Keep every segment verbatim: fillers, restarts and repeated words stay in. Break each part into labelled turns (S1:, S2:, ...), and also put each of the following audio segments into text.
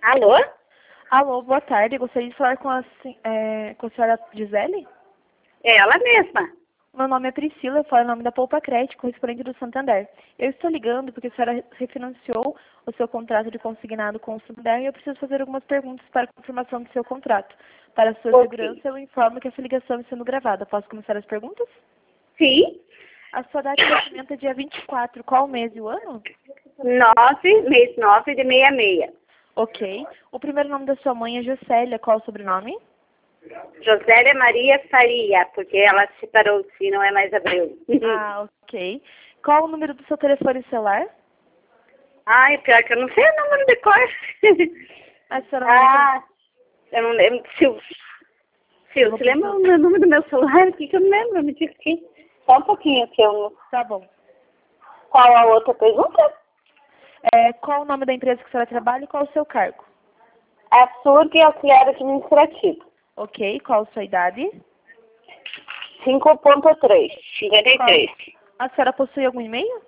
S1: Alô?
S2: Alô, boa tarde. Gostaria de falar com a, sen- é, com a senhora Gisele?
S1: É ela mesma.
S2: Meu nome é Priscila, eu falo em nome da Poupa Crédito, correspondente do Santander. Eu estou ligando porque a senhora refinanciou o seu contrato de consignado com o Santander e eu preciso fazer algumas perguntas para a confirmação do seu contrato. Para a sua
S1: Ok.
S2: segurança, eu informo que essa ligação está sendo gravada. Posso começar as perguntas?
S1: Sim.
S2: A sua data de nascimento é dia vinte e quatro. Qual o mês e o ano?
S1: Nove, mês nove de meia meia.
S2: Ok. O primeiro nome da sua mãe é Jocélia. Qual o sobrenome?
S1: Josélia Maria Faria, porque ela se separou de si, não é mais Abreu.
S2: Ah, ok. Qual o número do seu telefone celular?
S1: Ai, pior que eu não sei o número de cor.
S2: A senhora não lembra?
S1: ah, eu não lembro. Sil, Sil, você lembra o meu número do meu celular? O que que eu não lembro? Me diz aqui. Só um pouquinho que eu não...
S2: Tá bom.
S1: Qual a outra pergunta?
S2: É, qual o nome da empresa que a senhora trabalha e qual o seu cargo?
S1: A surg e auxiliar administrativo.
S2: Ok. Qual a sua idade?
S1: cinco ponto três, cinquenta e três.
S2: A senhora possui algum e-mail?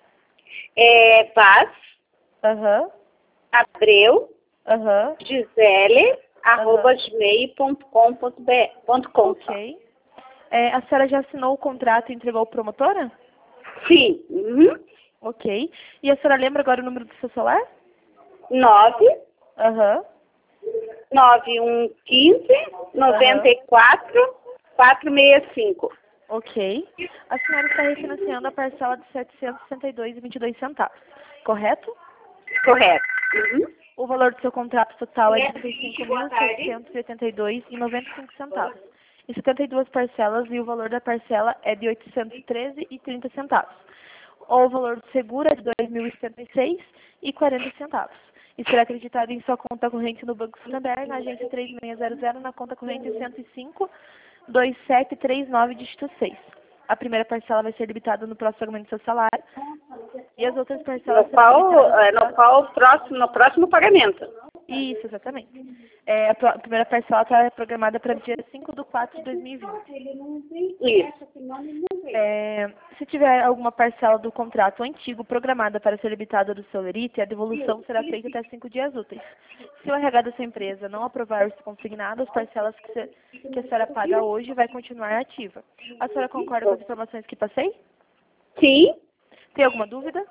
S1: É Vaz,
S2: Aham.
S1: Abreu,
S2: Aham.
S1: Gisele, arroba gmail ponto com ponto b r.
S2: Ok. É, a senhora já assinou o contrato e entregou para promotora?
S1: Sim. Uhum.
S2: Ok. E a senhora lembra agora o número do seu celular?
S1: nove,
S2: Aham.
S1: nove um um cinco, noventa e quatro, quatrocentos e sessenta e cinco.
S2: Ok. A senhora está refinanciando a parcela de setecentos e sessenta e dois reais e vinte e dois centavos, correto?
S1: Correto. Uhum.
S2: O valor do seu contrato total é de trinta e cinco mil, setecentos e oitenta e dois reais e noventa e cinco centavos. Em setenta e duas parcelas e o valor da parcela é de oitocentos e treze reais e trinta centavos. O valor do seguro é de dois mil e setenta e seis reais e quarenta centavos. E será acreditado em sua conta corrente no Banco Santander, na agência três seis zero zero, na conta corrente cento e cinco, dois sete três nove, dígito seis. A primeira parcela vai ser debitada no próximo pagamento do seu salário e as outras parcelas
S1: No
S2: serão
S1: qual,
S2: debitadas
S1: é,
S2: no
S1: no
S2: próximo...
S1: qual próximo, no próximo pagamento.
S2: Isso, exatamente. É, a, pro- a primeira parcela está programada para dia cinco de quatro de dois mil e vinte.
S1: Isso.
S2: É, se tiver alguma parcela do contrato antigo programada para ser debitada do seu lerite, a devolução será feita até cinco dias úteis. Se o R H da sua empresa não aprovar o consignado, as parcelas que, se, que a senhora paga hoje vai continuar ativa. A senhora concorda com as informações que passei?
S1: Sim.
S2: Tem alguma dúvida?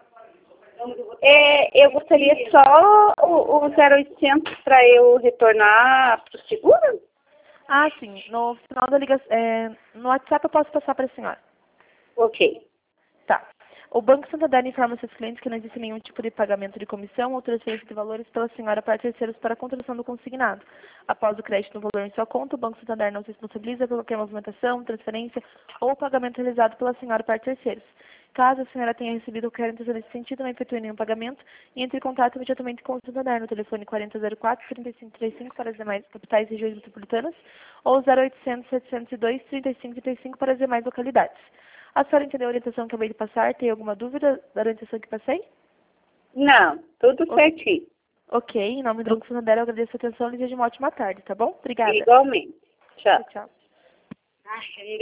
S1: É, eu gostaria só o, o zero oitocentos para eu retornar para o seguro?
S2: Ah, sim. No final da ligação, é, no WhatsApp eu posso passar para a senhora.
S1: Ok.
S2: Tá. O Banco Santander informa seus clientes que não existe nenhum tipo de pagamento de comissão ou transferência de valores pela senhora para terceiros para a contratação do consignado. Após o crédito no valor em sua conta, o Banco Santander não se responsabiliza por qualquer movimentação, transferência ou pagamento realizado pela senhora para terceiros. Caso a senhora tenha recebido qualquer intenção nesse sentido, não efetue nenhum pagamento e entre em contato imediatamente com o Santander no telefone quarenta zero quatro, trinta e cinco trinta e cinco para as demais capitais e regiões metropolitanas ou zero oitocentos, setecentos e dois, trinta e cinco trinta e cinco para as demais localidades. A senhora entendeu a orientação que eu acabei de passar? Tem alguma dúvida da orientação que passei?
S1: Não, tudo
S2: O-
S1: certinho.
S2: Ok, em nome do Banco Santander, eu agradeço a atenção e desejo uma ótima tarde, tá bom? Obrigada.
S1: Igualmente. Tchau.
S2: Tchau, tchau.
S1: Ai,